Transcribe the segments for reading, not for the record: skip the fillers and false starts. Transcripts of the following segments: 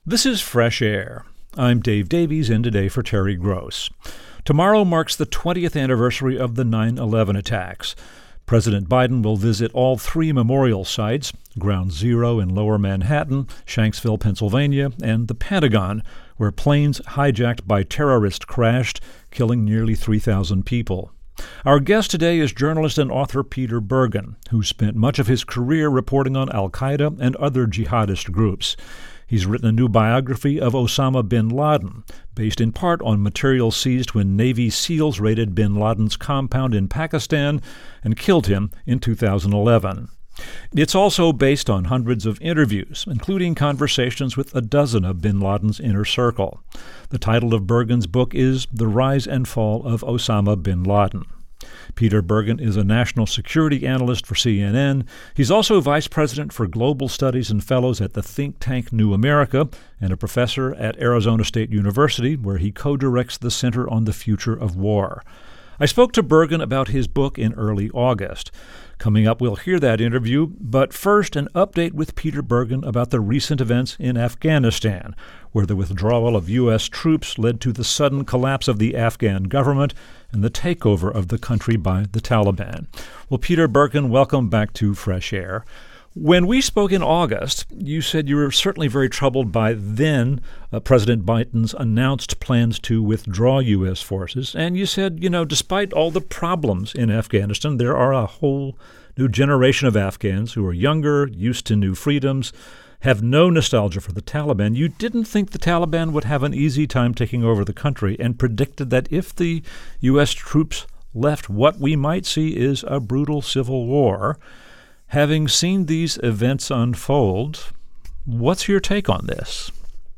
This is Fresh Air. I'm Dave Davies, in today for Terry Gross. Tomorrow marks the 20th anniversary of the 9/11 attacks. President Biden will visit all three memorial sites, Ground Zero in Lower Manhattan, Shanksville, Pennsylvania, and the Pentagon, where planes hijacked by terrorists crashed, killing nearly 3,000 people. Our guest today is journalist and author Peter Bergen, who spent much of his career reporting on al-Qaeda and other jihadist groups. He's written a new biography of Osama bin Laden, based in part on material seized when Navy SEALs raided bin Laden's compound in Pakistan and killed him in 2011. It's also based on hundreds of interviews, including conversations with a dozen of bin Laden's inner circle. The title of Bergen's book is The Rise and Fall of Osama bin Laden. Peter Bergen is a national security analyst for CNN. He's also vice president for global studies and fellows at the think tank New America and a professor at Arizona State University, where he co-directs the Center on the Future of War. I spoke to Bergen about his book in early August. Coming up, we'll hear that interview, but first, an update with Peter Bergen about the recent events in Afghanistan, where the withdrawal of U.S. troops led to the sudden collapse of the Afghan government and the takeover of the country by the Taliban. Well, Peter Bergen, welcome back to Fresh Air. When we spoke in August, you said you were certainly very troubled by then President Biden's announced plans to withdraw U.S. forces. And you said, despite all the problems in Afghanistan, there are a whole new generation of Afghans who are younger, used to new freedoms, have no nostalgia for the Taliban. You didn't think the Taliban would have an easy time taking over the country and predicted that if the U.S. troops left, what we might see is a brutal civil war. Having seen these events unfold, what's your take on this?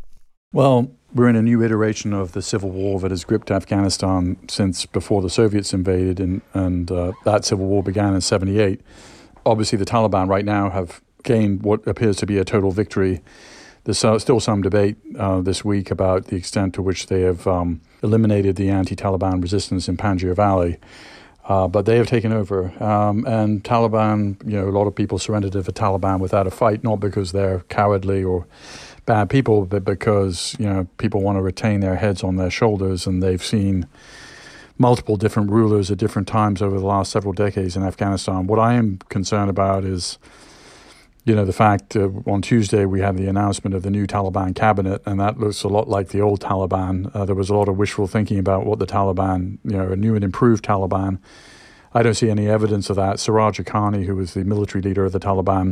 Well, we're in a new iteration of the civil war that has gripped Afghanistan since before the Soviets invaded, and that civil war began in 1978. Obviously, the Taliban right now have gained what appears to be a total victory. There's still some debate this week about the extent to which they have eliminated the anti-Taliban resistance in Panjshir Valley. But they have taken over. And Taliban, a lot of people surrendered to the Taliban without a fight, not because they're cowardly or bad people, but because, people want to retain their heads on their shoulders. And they've seen multiple different rulers at different times over the last several decades in Afghanistan. What I am concerned about is, the fact on Tuesday we had the announcement of the new Taliban cabinet, and that looks a lot like the old Taliban. There was a lot of wishful thinking about what the Taliban, a new and improved Taliban. I don't see any evidence of that. Siraj Haqqani, who was the military leader of the Taliban,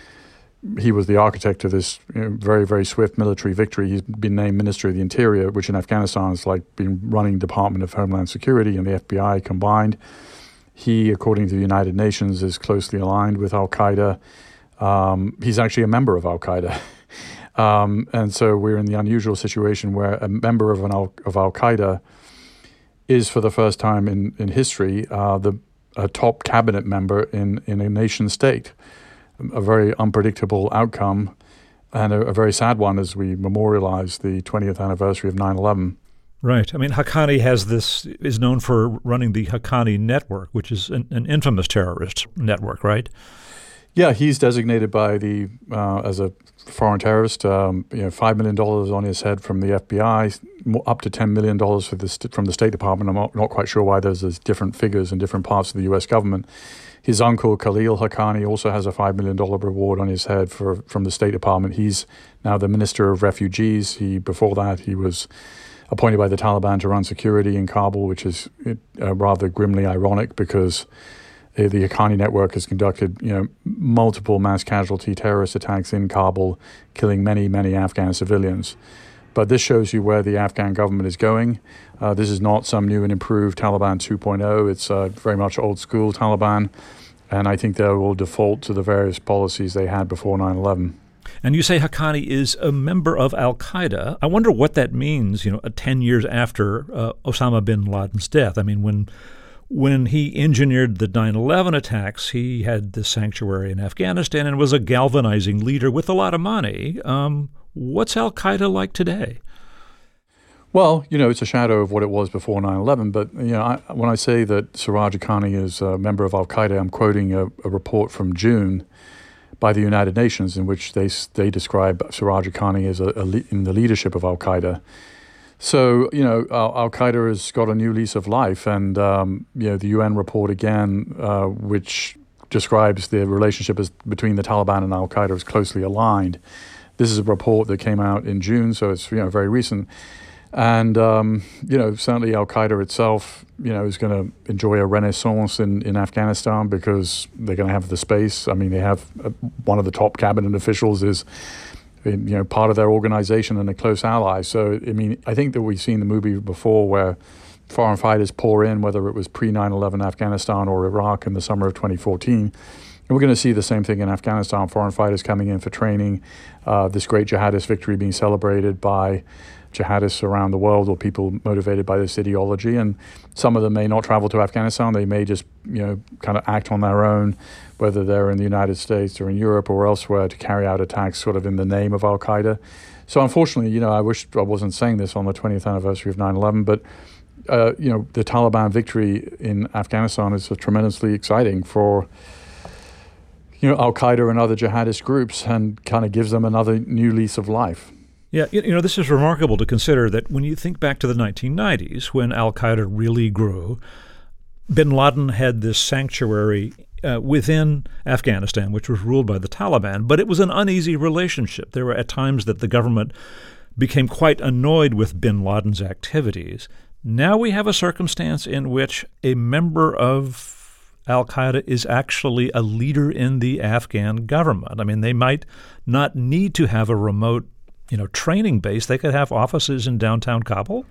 he was the architect of this very, very swift military victory. He's been named Minister of the Interior, which in Afghanistan is like being running Department of Homeland Security and the FBI combined. He, according to the United Nations, is closely aligned with al-Qaeda. He's actually a member of al-Qaeda. And so we're in the unusual situation where a member of al-Qaeda is, for the first time in history, a top cabinet member in a nation state. A very unpredictable outcome and a very sad one as we memorialize the 20th anniversary of 9/11. Right. I mean, Haqqani is known for running the Haqqani network, which is an infamous terrorist network, right? Yeah, he's designated by as a foreign terrorist. $5 million on his head from the FBI, up to $10 million from the State Department. I'm not quite sure why there's different figures in different parts of the U.S. government. His uncle, Khalil Haqqani, also has a $5 million reward on his head from the State Department. He's now the Minister of Refugees. Before that, he was appointed by the Taliban to run security in Kabul, which is rather grimly ironic because the Haqqani network has conducted, multiple mass casualty terrorist attacks in Kabul, killing many, many Afghan civilians. But this shows you where the Afghan government is going. This is not some new and improved Taliban 2.0. It's very much old school Taliban. And I think they will default to the various policies they had before 9/11. And you say Haqqani is a member of al-Qaeda. I wonder what that means, 10 years after Osama bin Laden's death. I mean, when he engineered the 9/11 attacks, he had this sanctuary in Afghanistan and was a galvanizing leader with a lot of money. What's al-Qaeda like today? Well, it's a shadow of what it was before 9/11. But, when I say that Siraj Haqqani is a member of al-Qaeda, I'm quoting a report from June by the United Nations, in which they describe Siraj Haqqani as in the leadership of Al-Qaeda. So, Al-Qaeda has got a new lease of life, and, the UN report again, which describes the relationship between the Taliban and Al-Qaeda as closely aligned. This is a report that came out in June, so it's, very recent. And, certainly Al-Qaeda itself, is going to enjoy a renaissance in Afghanistan because they're going to have the space. I mean, they have one of the top cabinet officials is, part of their organization and a close ally. So, I think that we've seen the movie before where foreign fighters pour in, whether it was pre-9/11 Afghanistan or Iraq in the summer of 2014. And we're going to see the same thing in Afghanistan, foreign fighters coming in for training, this great jihadist victory being celebrated by jihadists around the world or people motivated by this ideology. And some of them may not travel to Afghanistan. They may just, kind of act on their own, whether they're in the United States or in Europe or elsewhere, to carry out attacks sort of in the name of Al-Qaeda. So unfortunately, I wish I wasn't saying this on the 20th anniversary of 9/11, but, the Taliban victory in Afghanistan is tremendously exciting for, Al-Qaeda and other jihadist groups, and kind of gives them another new lease of life. Yeah, this is remarkable to consider that when you think back to the 1990s, when Al-Qaeda really grew, bin Laden had this sanctuary within Afghanistan, which was ruled by the Taliban, but it was an uneasy relationship. There were at times that the government became quite annoyed with bin Laden's activities. Now we have a circumstance in which a member of Al-Qaeda is actually a leader in the Afghan government. I mean, they might not need to have a remote training base. They could have offices in downtown Kabul.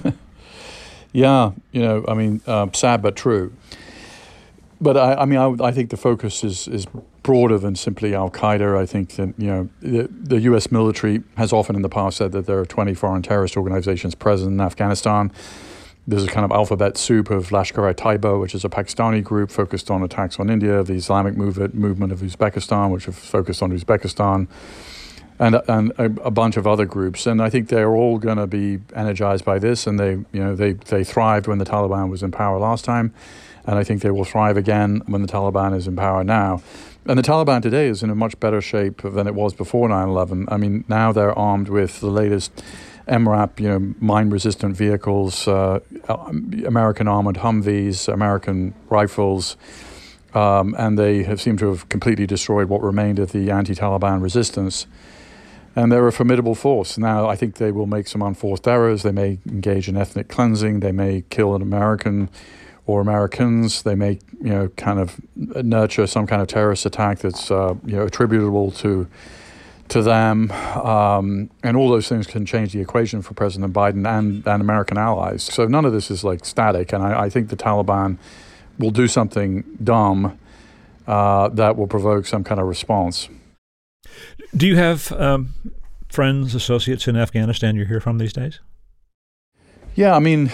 Yeah, sad but true. But I think the focus is broader than simply Al-Qaeda. I think that, the U.S. military has often in the past said that there are 20 foreign terrorist organizations present in Afghanistan. There's a kind of alphabet soup of Lashkar-e-Taiba, which is a Pakistani group focused on attacks on India, the Islamic movement of Uzbekistan, which is focused on Uzbekistan, and a bunch of other groups. And I think they're all going to be energized by this, and they thrived when the Taliban was in power last time, and I think they will thrive again when the Taliban is in power now. And the Taliban today is in a much better shape than it was before 9/11. Now they're armed with the latest MRAP, mine-resistant vehicles, American armored Humvees, American rifles, and they have seemed to have completely destroyed what remained of the anti-Taliban resistance. And they're a formidable force. Now, I think they will make some unforced errors. They may engage in ethnic cleansing. They may kill an American or Americans. They may, kind of nurture some kind of terrorist attack that's, attributable to them. And all those things can change the equation for President Biden and American allies. So none of this is static. And I think the Taliban will do something dumb that will provoke some kind of response. Do you have friends, associates in Afghanistan you hear from these days? Yeah,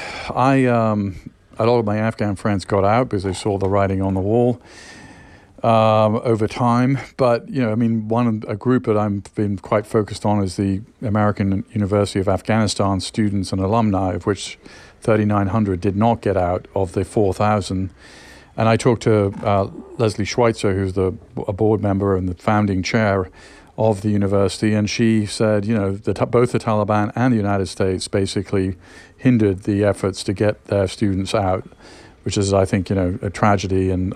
a lot of my Afghan friends got out because they saw the writing on the wall over time. But, a group that I've been quite focused on is the American University of Afghanistan students and alumni, of which 3,900 did not get out of the 4,000. And I talked to Leslie Schweitzer, who's a board member and the founding chair of the university, and she said, both the Taliban and the United States basically hindered the efforts to get their students out, which is, I think, a tragedy. And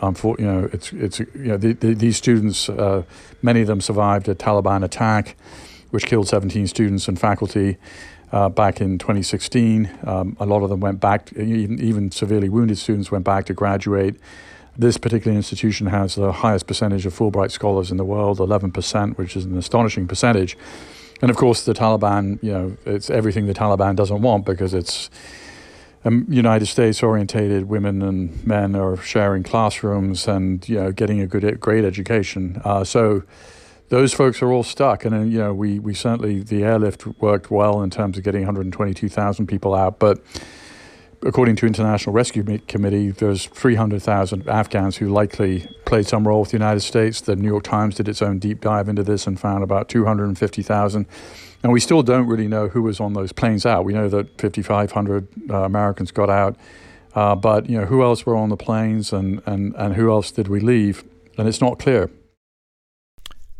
these students, many of them survived a Taliban attack, which killed 17 students and faculty back in 2016. A lot of them went back, even severely wounded students went back to graduate. This particular institution has the highest percentage of Fulbright scholars in the world, 11%, which is an astonishing percentage. And of course, the Taliban, it's everything the Taliban doesn't want, because it's United States-orientated women and men are sharing classrooms and, getting a great education. So those folks are all stuck. And then, we certainly, the airlift worked well in terms of getting 122,000 people out. But according to International Rescue Committee, there's 300,000 Afghans who likely played some role with the United States. The New York Times did its own deep dive into this and found about 250,000. And we still don't really know who was on those planes out. We know that 5,500 Americans got out. But, who else were on the planes and who else did we leave? And it's not clear.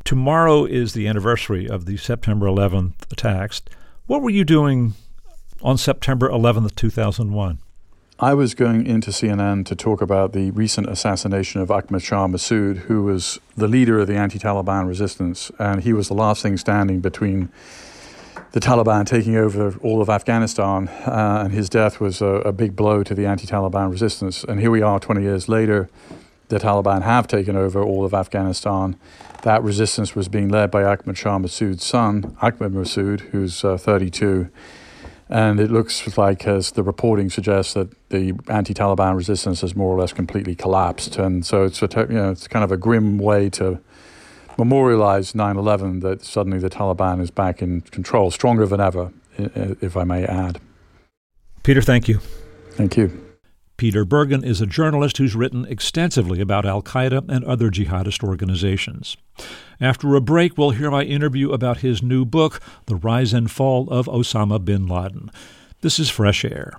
Tomorrow is the anniversary of the September 11th attacks. What were you doing on September 11th, 2001? I was going into CNN to talk about the recent assassination of Ahmad Shah Massoud, who was the leader of the anti-Taliban resistance, and he was the last thing standing between the Taliban taking over all of Afghanistan, and his death was a big blow to the anti-Taliban resistance. And here we are 20 years later, the Taliban have taken over all of Afghanistan. That resistance was being led by Ahmad Shah Massoud's son, Ahmad Massoud, who's 32. And it looks like, as the reporting suggests, that the anti-Taliban resistance has more or less completely collapsed. And so it's it's kind of a grim way to memorialize 9/11, that suddenly the Taliban is back in control, stronger than ever, if I may add. Peter, thank you. Thank you. Peter Bergen is a journalist who's written extensively about al-Qaeda and other jihadist organizations. After a break, we'll hear my interview about his new book, The Rise and Fall of Osama bin Laden. This is Fresh Air.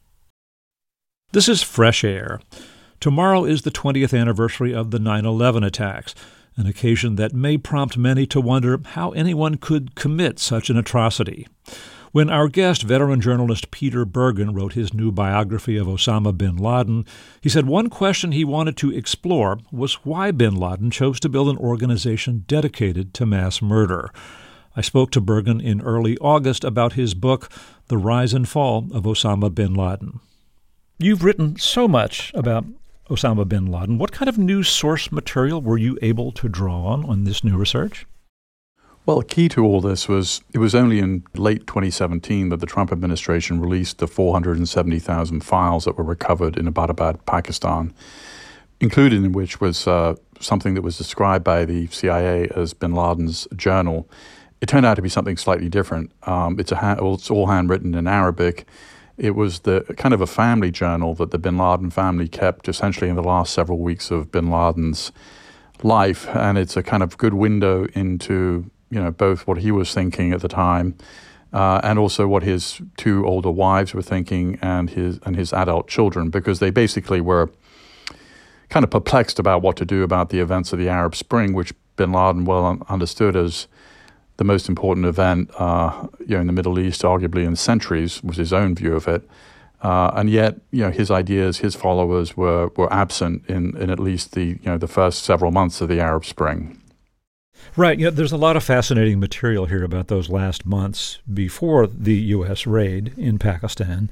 This is Fresh Air. Tomorrow is the 20th anniversary of the 9/11 attacks, an occasion that may prompt many to wonder how anyone could commit such an atrocity. When our guest, veteran journalist Peter Bergen, wrote his new biography of Osama bin Laden, he said one question he wanted to explore was why bin Laden chose to build an organization dedicated to mass murder. I spoke to Bergen in early August about his book, The Rise and Fall of Osama bin Laden. You've written so much about Osama bin Laden. What kind of news source material were you able to draw on this new research? Well, key to all this was it was only in late 2017 that the Trump administration released the 470,000 files that were recovered in Abbottabad, Pakistan, included in which was something that was described by the CIA as bin Laden's journal. It turned out to be something slightly different. It's all handwritten in Arabic. It was the kind of a family journal that the bin Laden family kept essentially in the last several weeks of bin Laden's life, and it's a kind of good window into both what he was thinking at the time and also what his two older wives were thinking and his adult children, because they basically were kind of perplexed about what to do about the events of the Arab Spring, which bin Laden well understood as the most important event in the Middle East, arguably in centuries, was his own view of it. And yet, his ideas, his followers were absent in at least the first several months of the Arab Spring. Right. There's a lot of fascinating material here about those last months before the U.S. raid in Pakistan.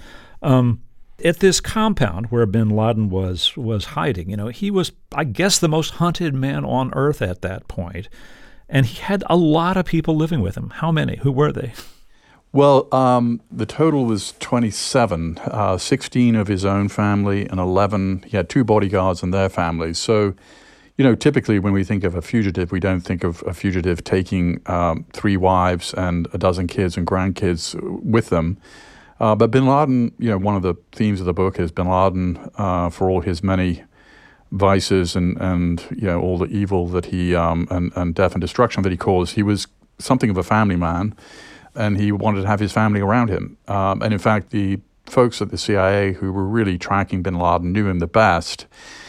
At this compound where bin Laden was hiding, he was, I guess, the most hunted man on earth at that point. And he had a lot of people living with him. How many? Who were they? Well, the total was 27, 16 of his own family and 11. He had 2 bodyguards and their families. So, typically when we think of a fugitive, we don't think of a fugitive taking 3 wives and a dozen kids and grandkids with them. But bin Laden, one of the themes of the book is bin Laden, for all his many vices and all the evil that he and death and destruction that he caused, he was something of a family man, and he wanted to have his family around him. And in fact, the folks at the CIA who were really tracking bin Laden knew him the best.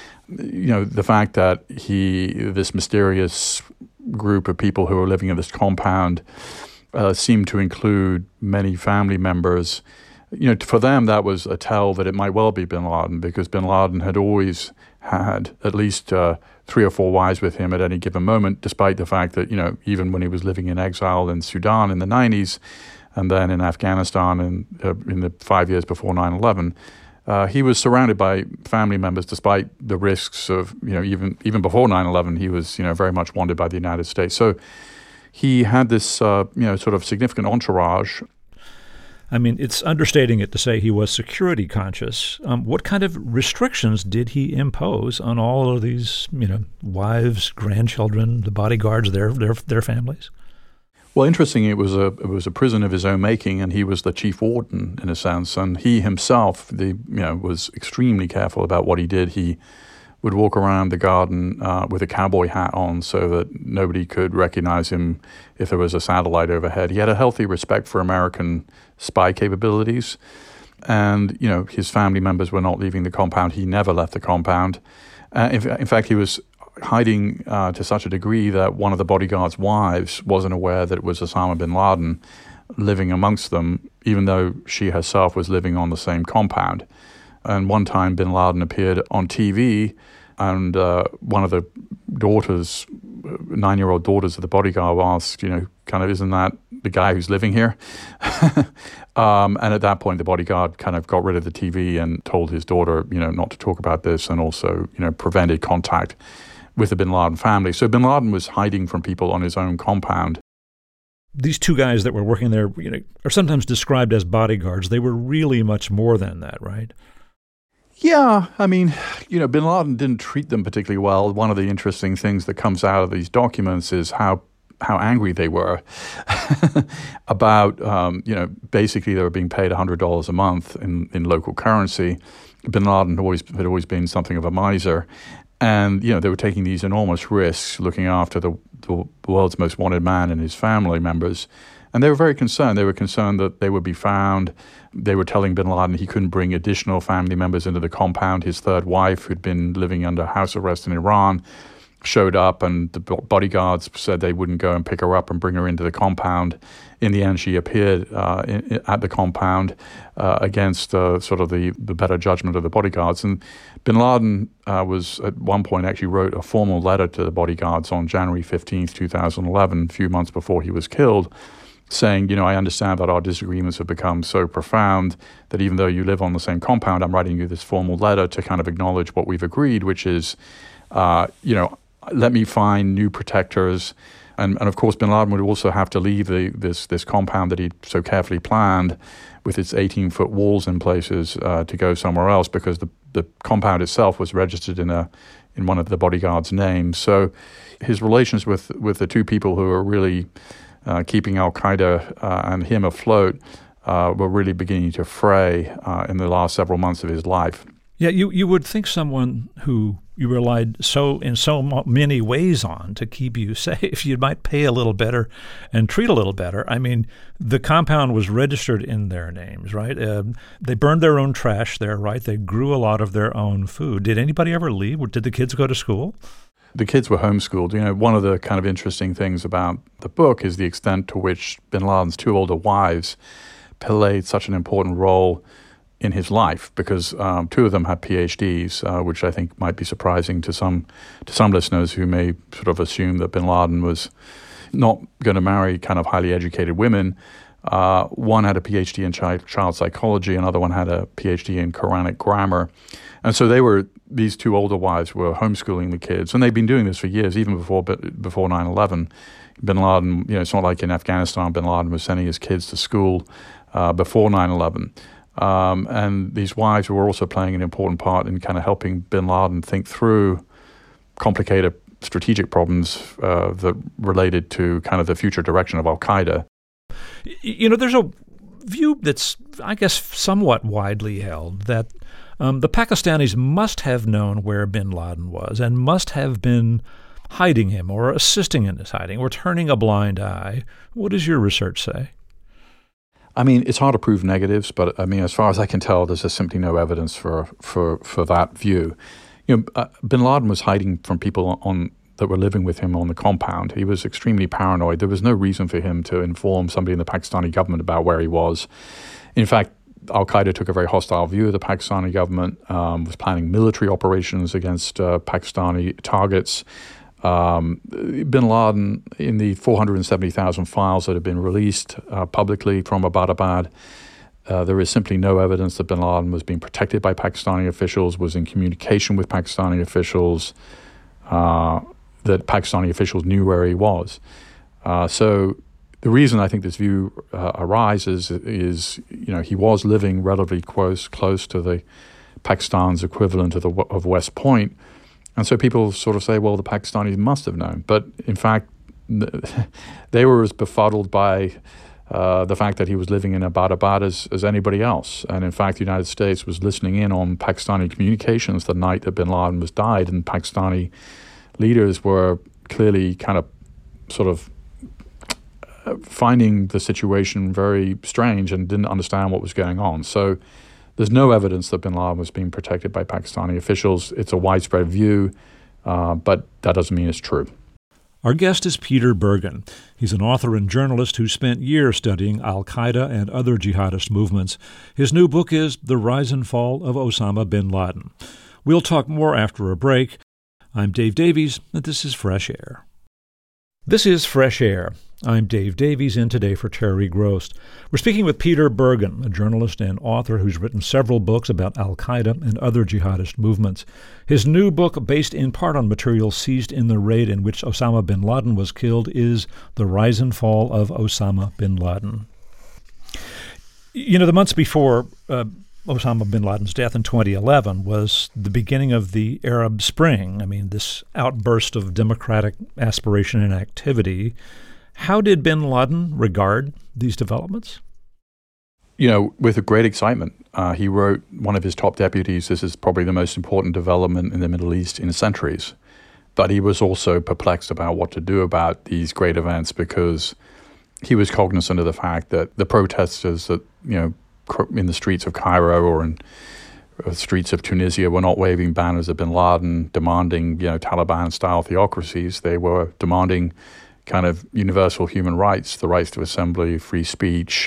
The fact that this mysterious group of people who were living in this compound seemed to include many family members. For them, that was a tell that it might well be bin Laden, because bin Laden had always had at least 3 or 4 wives with him at any given moment, despite the fact that, even when he was living in exile in Sudan in the 90s and then in Afghanistan in the 5 years before 9/11, he was surrounded by family members, despite the risks of, even before 9/11, he was, very much wanted by the United States. So he had this, sort of significant entourage. I mean, it's understating it to say he was security conscious. What kind of restrictions did he impose on all of these, wives, grandchildren, the bodyguards, their families? Well, interesting. It was a prison of his own making, and he was the chief warden in a sense. And he himself, was extremely careful about what he did. He would walk around the garden with a cowboy hat on, so that nobody could recognize him if there was a satellite overhead. He had a healthy respect for American spy capabilities, and his family members were not leaving the compound. He never left the compound. In fact, he was hiding to such a degree that one of the bodyguard's wives wasn't aware that it was Osama bin Laden living amongst them, even though she herself was living on the same compound. And one time bin Laden appeared on TV, and one of the daughters, 9-year-old daughters of the bodyguard, asked, isn't that the guy who's living here? And at that point, the bodyguard kind of got rid of the TV and told his daughter, not to talk about this, and also, prevented contact with the bin Laden family. So bin Laden was hiding from people on his own compound. These two guys that were working there, are sometimes described as bodyguards. They were really much more than that, right? Yeah, I mean, bin Laden didn't treat them particularly well. One of the interesting things that comes out of these documents is how angry they were about, basically they were being paid $100 a month in local currency. Bin Laden had always been something of a miser. And, they were taking these enormous risks looking after the world's most wanted man and his family members. And they were very concerned. They were concerned that they would be found. They were telling bin Laden he couldn't bring additional family members into the compound. His third wife, who'd been living under house arrest in Iran, showed up, and the bodyguards said they wouldn't go and pick her up and bring her into the compound. In the end, she appeared at the compound against sort of the better judgment of the bodyguards. And bin Laden was at one point actually wrote a formal letter to the bodyguards on January 15th, 2011, a few months before he was killed, saying, I understand that our disagreements have become so profound that even though you live on the same compound, I'm writing you this formal letter to kind of acknowledge what we've agreed, which is, let me find new protectors. And of course, bin Laden would also have to leave this compound that he'd so carefully planned with its 18-foot walls in places to go somewhere else, because the compound itself was registered in one of the bodyguards' names. So his relations with the two people who were really keeping Al-Qaeda and him afloat were really beginning to fray in the last several months of his life. Yeah, you would think someone who you relied in so many ways on to keep you safe, you might pay a little better and treat a little better. I mean, the compound was registered in their names, right? They burned their own trash there, right? They grew a lot of their own food. Did anybody ever leave? Did the kids go to school? The kids were homeschooled. One of the kind of interesting things about the book is the extent to which bin Laden's two older wives played such an important role in his life, because two of them had PhDs, which I think might be surprising to some listeners who may sort of assume that bin Laden was not going to marry kind of highly educated women. One had a PhD in child psychology, another one had a PhD in Quranic grammar. And so these two older wives were homeschooling the kids, and they'd been doing this for years, even before 9/11. Bin Laden, it's not like in Afghanistan, bin Laden was sending his kids to school before 9/11. And these wives were also playing an important part in kind of helping bin Laden think through complicated strategic problems that related to kind of the future direction of Al-Qaeda. There's a view that's, I guess, somewhat widely held that the Pakistanis must have known where bin Laden was and must have been hiding him or assisting in his hiding or turning a blind eye. What does your research say? I mean, it's hard to prove negatives, but I mean, as far as I can tell, there's just simply no evidence for that view. Bin Laden was hiding from people that were living with him on the compound. He was extremely paranoid. There was no reason for him to inform somebody in the Pakistani government about where he was. In fact, Al-Qaeda took a very hostile view of the Pakistani government, was planning military operations against Pakistani targets. Bin Laden, in the 470,000 files that have been released publicly from Abbottabad, there is simply no evidence that bin Laden was being protected by Pakistani officials, was in communication with Pakistani officials, that Pakistani officials knew where he was. So the reason I think this view arises is he was living relatively close to the Pakistan's equivalent of West Point. And so people sort of say, well, the Pakistanis must have known. But in fact, they were as befuddled by the fact that he was living in Abbottabad as anybody else. And in fact, the United States was listening in on Pakistani communications the night that bin Laden was died. And Pakistani leaders were clearly kind of sort of finding the situation very strange and didn't understand what was going on. So there's no evidence that bin Laden was being protected by Pakistani officials. It's a widespread view but that doesn't mean it's true. Our guest is Peter Bergen. He's an author and journalist who spent years studying al-Qaeda and other jihadist movements. His new book is The Rise and Fall of Osama bin Laden. We'll talk more after a break. I'm Dave Davies, and this is Fresh Air. This is Fresh Air. I'm Dave Davies, in today for Terry Gross. We're speaking with Peter Bergen, a journalist and author who's written several books about al-Qaeda and other jihadist movements. His new book, based in part on material seized in the raid in which Osama bin Laden was killed, is The Rise and Fall of Osama bin Laden. You know, the months before Osama bin Laden's death in 2011 was the beginning of the Arab Spring. I mean, this outburst of democratic aspiration and activity. How did bin Laden regard these developments? You know, with a great excitement. He wrote, one of his top deputies, this is probably the most important development in the Middle East in centuries. But he was also perplexed about what to do about these great events because he was cognizant of the fact that the protesters that, you know, in the streets of Cairo or in the streets of Tunisia were not waving banners of bin Laden, demanding, you know, Taliban-style theocracies. They were demanding kind of universal human rights, the rights to assembly, free speech,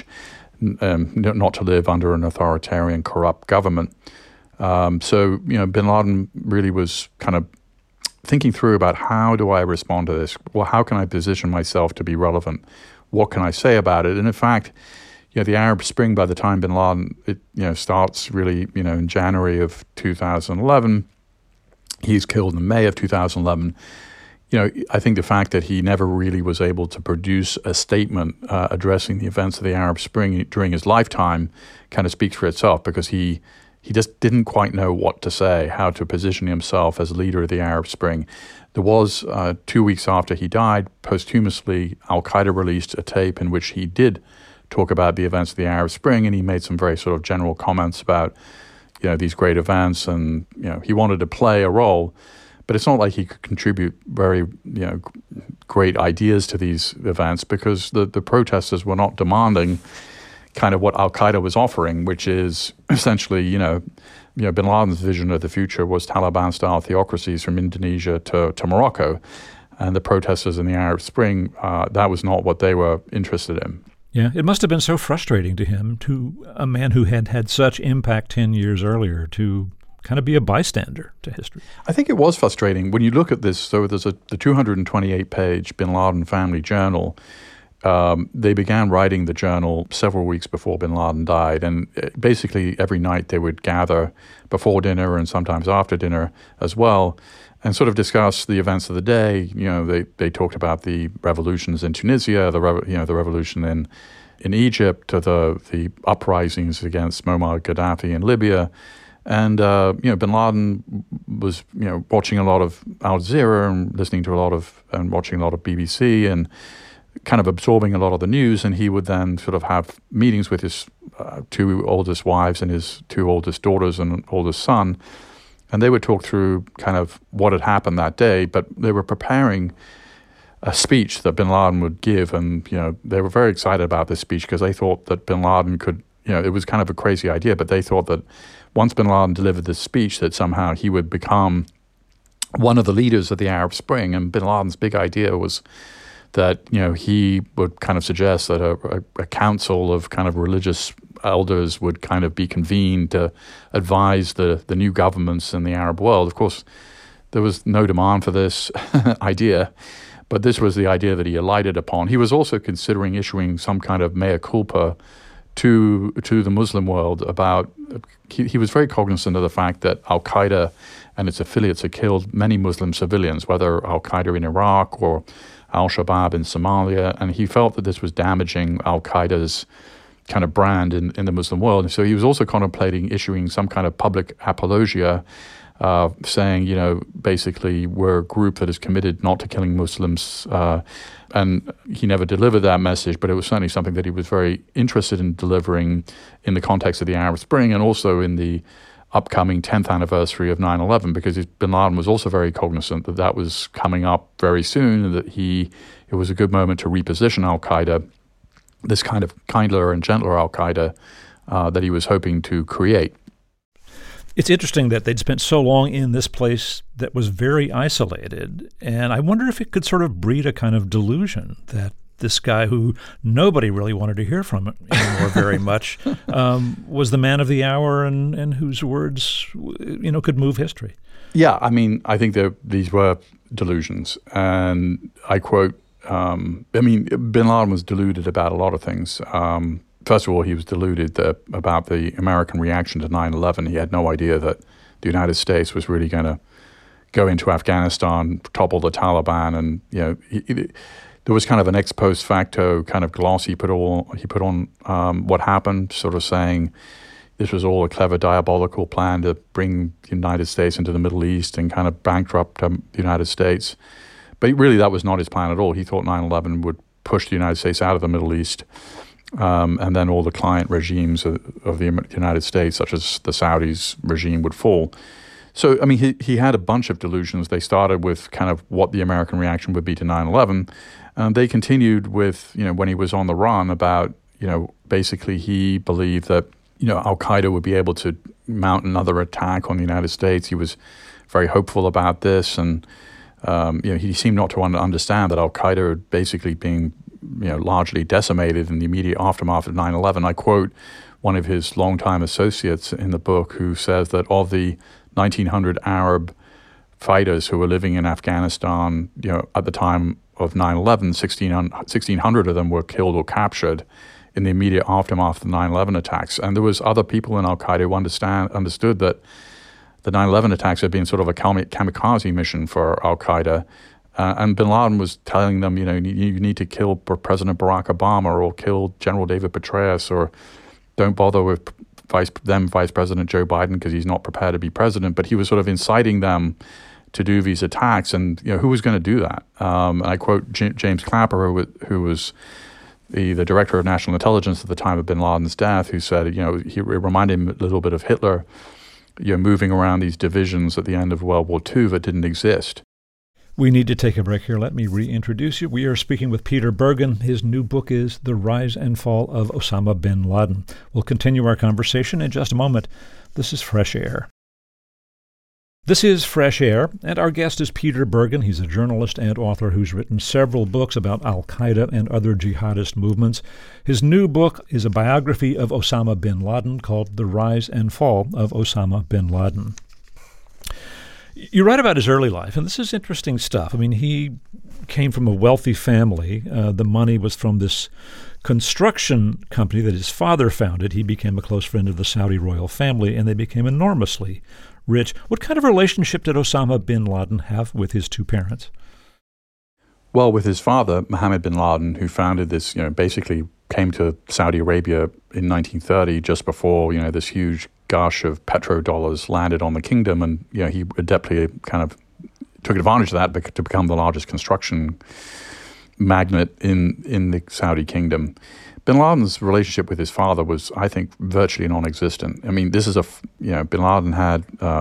not to live under an authoritarian, corrupt government. So, you know, bin Laden really was kind of thinking through about how do I respond to this? Well, how can I position myself to be relevant? What can I say about it? And in fact, you know, the Arab Spring, by the time bin Laden, starts really, you know, in January of 2011. He's killed in May of 2011. You know, I think the fact that he never really was able to produce a statement addressing the events of the Arab Spring during his lifetime kind of speaks for itself because he just didn't quite know what to say, how to position himself as leader of the Arab Spring. There was, 2 weeks after he died, posthumously, al-Qaeda released a tape in which he did talk about the events of the Arab Spring, and he made some very sort of general comments about, you know, these great events, and, you know, he wanted to play a role. But it's not like he could contribute very, you know, great ideas to these events because the protesters were not demanding kind of what al-Qaeda was offering, which is essentially, you know, bin Laden's vision of the future was Taliban-style theocracies from Indonesia to Morocco. And the protesters in the Arab Spring, that was not what they were interested in. Yeah, it must have been so frustrating to him, to a man who had had such impact 10 years earlier, to kind of be a bystander to history. I think it was frustrating. When you look at this, so there's the 228-page bin Laden family journal. They began writing the journal several weeks before bin Laden died. And basically every night they would gather before dinner and sometimes after dinner as well and sort of discuss the events of the day. You know, they talked about the revolutions in Tunisia, the revolution in Egypt, the uprisings against Muammar Gaddafi in Libya. And, bin Laden was, watching a lot of Al Jazeera and listening to and watching a lot of BBC and kind of absorbing a lot of the news. And he would then sort of have meetings with his two oldest wives and his two oldest daughters and oldest son. And they would talk through kind of what had happened that day, but they were preparing a speech that bin Laden would give. And, they were very excited about this speech because they thought that bin Laden could, it was kind of a crazy idea, but they thought that once bin Laden delivered this speech that somehow he would become one of the leaders of the Arab Spring. And bin Laden's big idea was that, he would kind of suggest that a council of kind of religious elders would kind of be convened to advise the new governments in the Arab world. Of course, there was no demand for this idea, but this was the idea that he alighted upon. He was also considering issuing some kind of mea culpa to the Muslim world about, he was very cognizant of the fact that al-Qaeda and its affiliates had killed many Muslim civilians, whether al-Qaeda in Iraq or al-Shabaab in Somalia, and he felt that this was damaging al-Qaeda's kind of brand in the Muslim world. And so he was also contemplating issuing some kind of public apologia, saying, basically we're a group that is committed not to killing Muslims. And he never delivered that message, but it was certainly something that he was very interested in delivering in the context of the Arab Spring and also in the upcoming 10th anniversary of 9/11, because bin Laden was also very cognizant that was coming up very soon and that it was a good moment to reposition al-Qaeda, this kind of kindler and gentler al-Qaeda that he was hoping to create. It's interesting that they'd spent so long in this place that was very isolated, and I wonder if it could sort of breed a kind of delusion that this guy who nobody really wanted to hear from anymore very much was the man of the hour and whose words, could move history. Yeah, I mean, I think these were delusions. And I quote, bin Laden was deluded about a lot of things. First of all, he was deluded about the American reaction to 9/11. He had no idea that the United States was really going to go into Afghanistan, topple the Taliban, and there was kind of an ex post facto kind of gloss he put on what happened, sort of saying this was all a clever diabolical plan to bring the United States into the Middle East and kind of bankrupt the United States. But really, that was not his plan at all. He thought 9/11 would push the United States out of the Middle East. And then all the client regimes of the United States, such as the Saudis regime, would fall. So, I mean, he had a bunch of delusions. They started with kind of what the American reaction would be to 9/11. They continued with, when he was on the run about, basically he believed that, al-Qaeda would be able to mount another attack on the United States. He was very hopeful about this. And, he seemed not to understand that al-Qaeda had basically been largely decimated in the immediate aftermath of 9/11. I quote one of his longtime associates in the book who says that of the 1,900 Arab fighters who were living in Afghanistan, at the time of 9/11, 1,600 of them were killed or captured in the immediate aftermath of the 9/11 attacks. And there was other people in al-Qaeda who understood that the 9/11 attacks had been sort of a kamikaze mission for al-Qaeda. And bin Laden was telling them, you need to kill President Barack Obama or kill General David Petraeus or don't bother with Vice President Joe Biden because he's not prepared to be president. But he was sort of inciting them to do these attacks. And, who was going to do that? And I quote James Clapper, who was the director of national intelligence at the time of bin Laden's death, who said, it reminded him a little bit of Hitler, moving around these divisions at the end of World War II that didn't exist. We need to take a break here. Let me reintroduce you. We are speaking with Peter Bergen. His new book is The Rise and Fall of Osama bin Laden. We'll continue our conversation in just a moment. This is Fresh Air. This is Fresh Air, and our guest is Peter Bergen. He's a journalist and author who's written several books about al-Qaeda and other jihadist movements. His new book is a biography of Osama bin Laden called The Rise and Fall of Osama bin Laden. You write about his early life, and this is interesting stuff. I mean, he came from a wealthy family. The money was from this construction company that his father founded. He became a close friend of the Saudi royal family, and they became enormously rich. What kind of relationship did Osama bin Laden have with his two parents? Well, with his father, Mohammed bin Laden, who founded this, basically came to Saudi Arabia in 1930, just before, this huge gush of petrodollars landed on the kingdom. And, he adeptly kind of took advantage of that to become the largest construction magnate in the Saudi kingdom. Bin Laden's relationship with his father was, I think, virtually non-existent. I mean, this is bin Laden had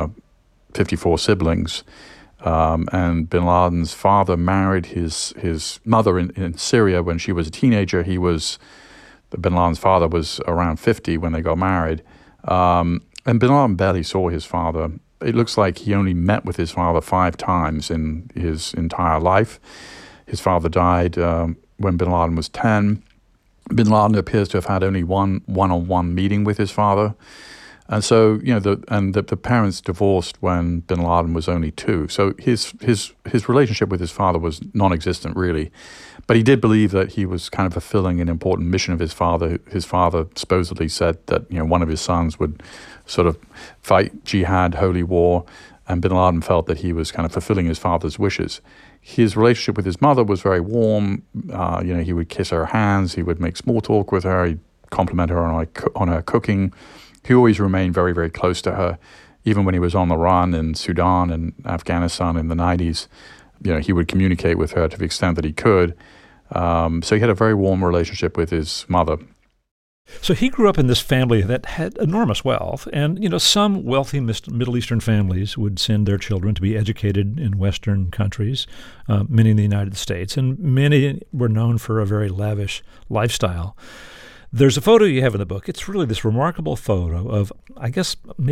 54 siblings. And bin Laden's father married his mother in Syria when she was a teenager. Bin Laden's father was around 50 when they got married. And bin Laden barely saw his father. It looks like he only met with his father 5 times in his entire life. His father died when bin Laden was 10. Bin Laden appears to have had only one one-on-one meeting with his father. And so, the parents divorced when bin Laden was only 2. So his relationship with his father was non-existent, really. But he did believe that he was kind of fulfilling an important mission of his father. His father supposedly said that, one of his sons would sort of fight jihad, holy war, and bin Laden felt that he was kind of fulfilling his father's wishes. His relationship with his mother was very warm. He would kiss her hands. He would make small talk with her. He'd compliment her on her cooking. He always remained very, very close to her. Even when he was on the run in Sudan and Afghanistan in the 90s, he would communicate with her to the extent that he could. So he had a very warm relationship with his mother. So he grew up in this family that had enormous wealth. And, some wealthy Middle Eastern families would send their children to be educated in Western countries, many in the United States. And many were known for a very lavish lifestyle. There's a photo you have in the book. It's really this remarkable photo of, I guess, maybe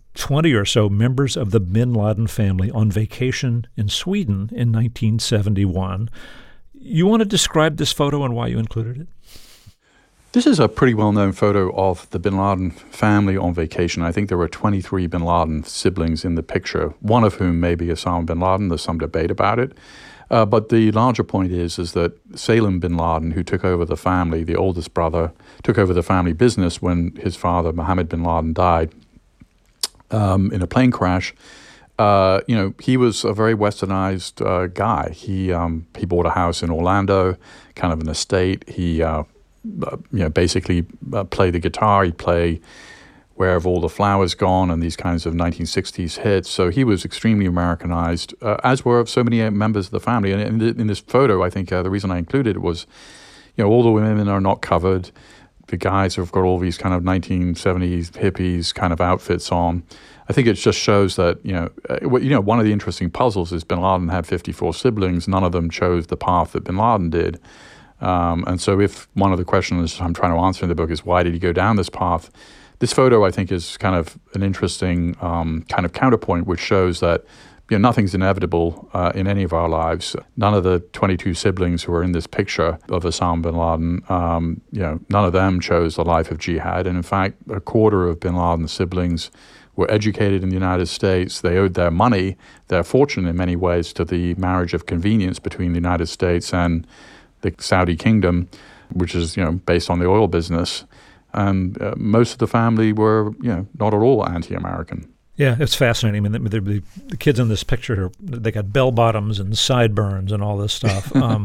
20 or so members of the bin Laden family on vacation in Sweden in 1971. You want to describe this photo and why you included it? This is a pretty well-known photo of the bin Laden family on vacation. I think there were 23 bin Laden siblings in the picture, one of whom may be Osama bin Laden. There's some debate about it. But the larger point is that Salem bin Laden, who took over the family, the oldest brother, took over the family business when his father, Mohammed bin Laden, died in a plane crash. He was a very westernized guy. He bought a house in Orlando, kind of an estate. He basically play the guitar. He'd play Where Have All the Flowers Gone and these kinds of 1960s hits. So he was extremely Americanized, as were so many members of the family. And in this photo, I think the reason I included it was, all the women are not covered. The guys have got all these kind of 1970s hippies kind of outfits on. I think it just shows that, one of the interesting puzzles is bin Laden had 54 siblings. None of them chose the path that bin Laden did. And so if one of the questions I'm trying to answer in the book is why did he go down this path, this photo I think is kind of an interesting kind of counterpoint, which shows that nothing's inevitable in any of our lives. None of the 22 siblings who are in this picture of Osama bin Laden, none of them chose the life of jihad. And in fact, a quarter of bin Laden's siblings were educated in the United States. They owed their money, their fortune in many ways, to the marriage of convenience between the United States and the Saudi kingdom, which is, based on the oil business. And most of the family were, not at all anti-American. Yeah, it's fascinating. I mean, the kids in this picture, they got bell bottoms and sideburns and all this stuff.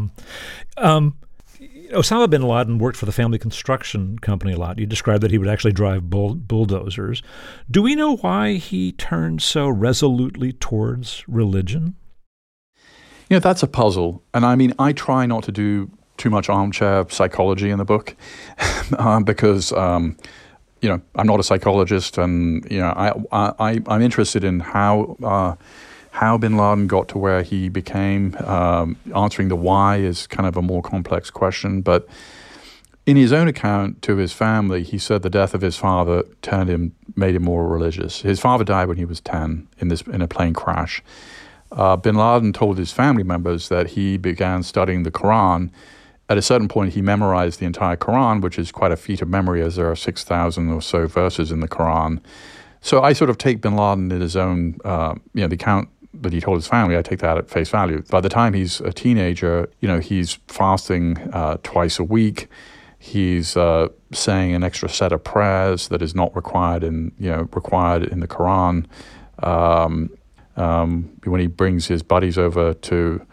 Osama bin Laden worked for the family construction company a lot. You described that he would actually drive bulldozers. Do we know why he turned so resolutely towards religion? That's a puzzle. And I mean, I try not to do too much armchair psychology in the book because, I'm not a psychologist, and I'm interested in how bin Laden got to where he became. Answering the why is kind of a more complex question. But in his own account to his family, he said the death of his father made him more religious. His father died when he was 10 in a plane crash. Bin Laden told his family members that he began studying the Quran. At a certain point, he memorized the entire Quran, which is quite a feat of memory, as there are 6,000 or so verses in the Quran. So I sort of take bin Laden in his own, the account that he told his family, I take that at face value. By the time he's a teenager, he's fasting twice a week. He's saying an extra set of prayers that is not required in the Quran. When he brings his buddies over to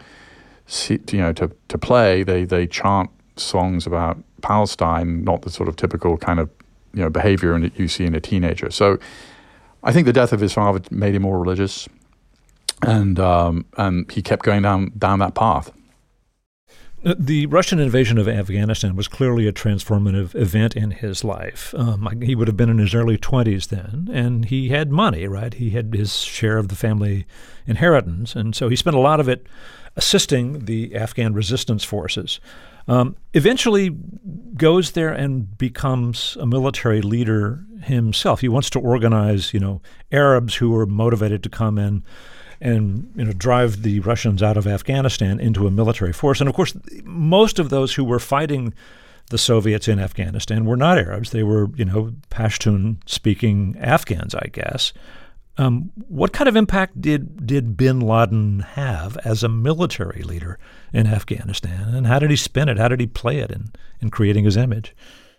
play, they chant songs about Palestine, not the sort of typical kind of behavior that you see in a teenager. So I think the death of his father made him more religious, and he kept going down that path. The Russian invasion of Afghanistan was clearly a transformative event in his life. He would have been in his early 20s then, and he had money, right? He had his share of the family inheritance, and so he spent a lot of it assisting the Afghan resistance forces. Eventually goes there and becomes a military leader himself. He wants to organize, Arabs who were motivated to come in and drive the Russians out of Afghanistan into a military force. And of course, most of those who were fighting the Soviets in Afghanistan were not Arabs. They were, Pashtun-speaking Afghans, I guess. What kind of impact did bin Laden have as a military leader in Afghanistan, and how did he spin it? How did he play it in creating his image?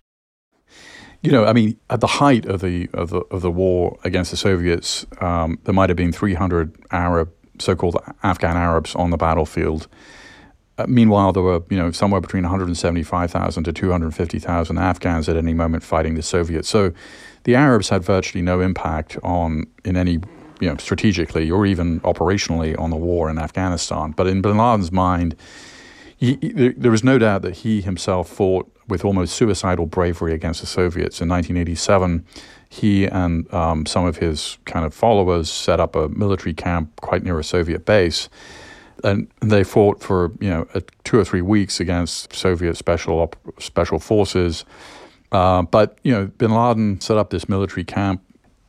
At the height of the war against the Soviets, there might have been 300 so-called Afghan Arabs on the battlefield. Meanwhile, there were somewhere between 175,000 to 250,000 Afghans at any moment fighting the Soviets. So the Arabs had virtually no impact in any strategically or even operationally on the war in Afghanistan. But in bin Laden's mind, there is no doubt that he himself fought with almost suicidal bravery against the Soviets. In 1987, he and some of his kind of followers set up a military camp quite near a Soviet base. And they fought for 2 or 3 weeks against Soviet special forces. But bin Laden set up this military camp.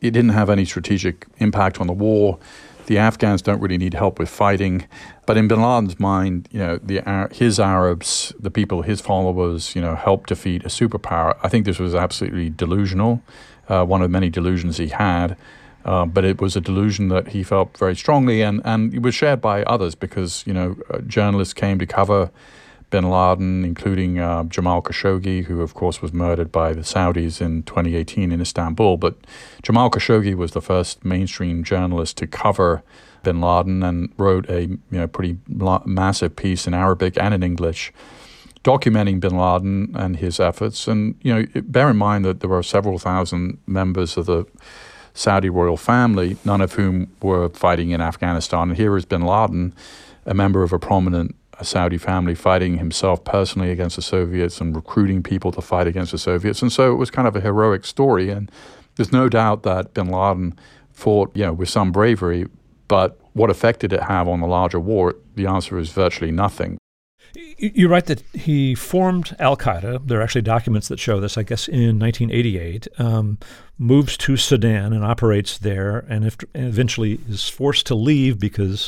it didn't have any strategic impact on the war. The Afghans don't really need help with fighting. But in bin Laden's mind, his Arabs, the people, his followers, helped defeat a superpower. I think this was absolutely delusional, one of many delusions he had. But it was a delusion that he felt very strongly, and it was shared by others because, journalists came to cover bin Laden, including Jamal Khashoggi, who, of course, was murdered by the Saudis in 2018 in Istanbul. But Jamal Khashoggi was the first mainstream journalist to cover bin Laden and wrote a pretty massive piece in Arabic and in English documenting bin Laden and his efforts. And, bear in mind that there were several thousand members of the Saudi royal family, none of whom were fighting in Afghanistan. And here is bin Laden, a member of a prominent Saudi family, fighting himself personally against the Soviets and recruiting people to fight against the Soviets. And so it was kind of a heroic story. And there's no doubt that bin Laden fought, with some bravery. But what effect did it have on the larger war? The answer is virtually nothing. You're right that he formed al-Qaeda. There are actually documents that show this, I guess, in 1988, moves to Sudan and operates there, and eventually is forced to leave because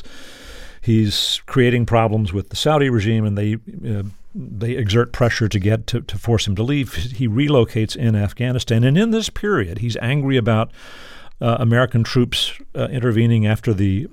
he's creating problems with the Saudi regime, and they exert pressure to force him to leave. He relocates in Afghanistan, and in this period, he's angry about American troops intervening after the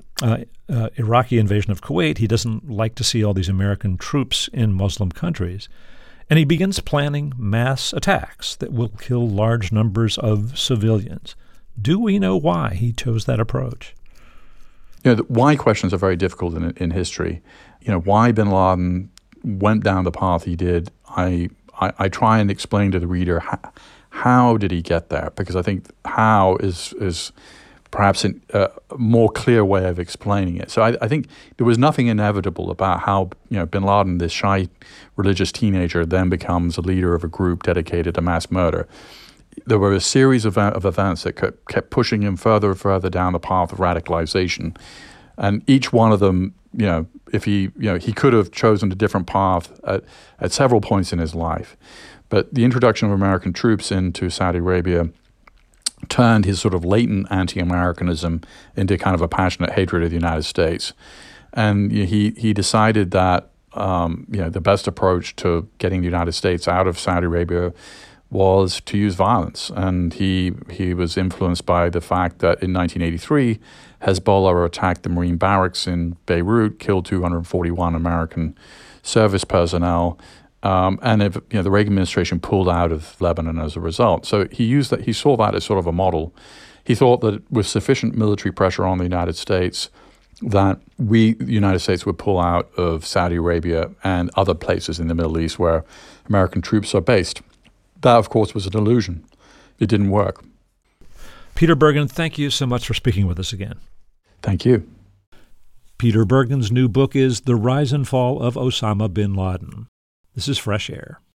Iraqi invasion of Kuwait. He doesn't like to see all these American troops in Muslim countries. And he begins planning mass attacks that will kill large numbers of civilians. Do we know why he chose that approach? The why questions are very difficult in history. Why bin Laden went down the path he did. I try and explain to the reader how did he get there, because I think how is perhaps a more clear way of explaining it. So I think there was nothing inevitable about how bin Laden, this shy religious teenager, then becomes a leader of a group dedicated to mass murder. There were a series of events that kept pushing him further and further down the path of radicalization. And each one of them, if he could have chosen a different path at several points in his life. But the introduction of American troops into Saudi Arabia turned his sort of latent anti-Americanism into kind of a passionate hatred of the United States. And he decided that the best approach to getting the United States out of Saudi Arabia was to use violence. And he was influenced by the fact that in 1983, Hezbollah attacked the Marine barracks in Beirut, killed 241 American service personnel, and the Reagan administration pulled out of Lebanon as a result. So he saw that as sort of a model. He thought that with sufficient military pressure on the United States, that the United States would pull out of Saudi Arabia and other places in the Middle East where American troops are based. That, of course, was an illusion. It didn't work. Peter Bergen, thank you so much for speaking with us again. Thank you. Peter Bergen's new book is The Rise and Fall of Osama bin Laden. This is Fresh Air.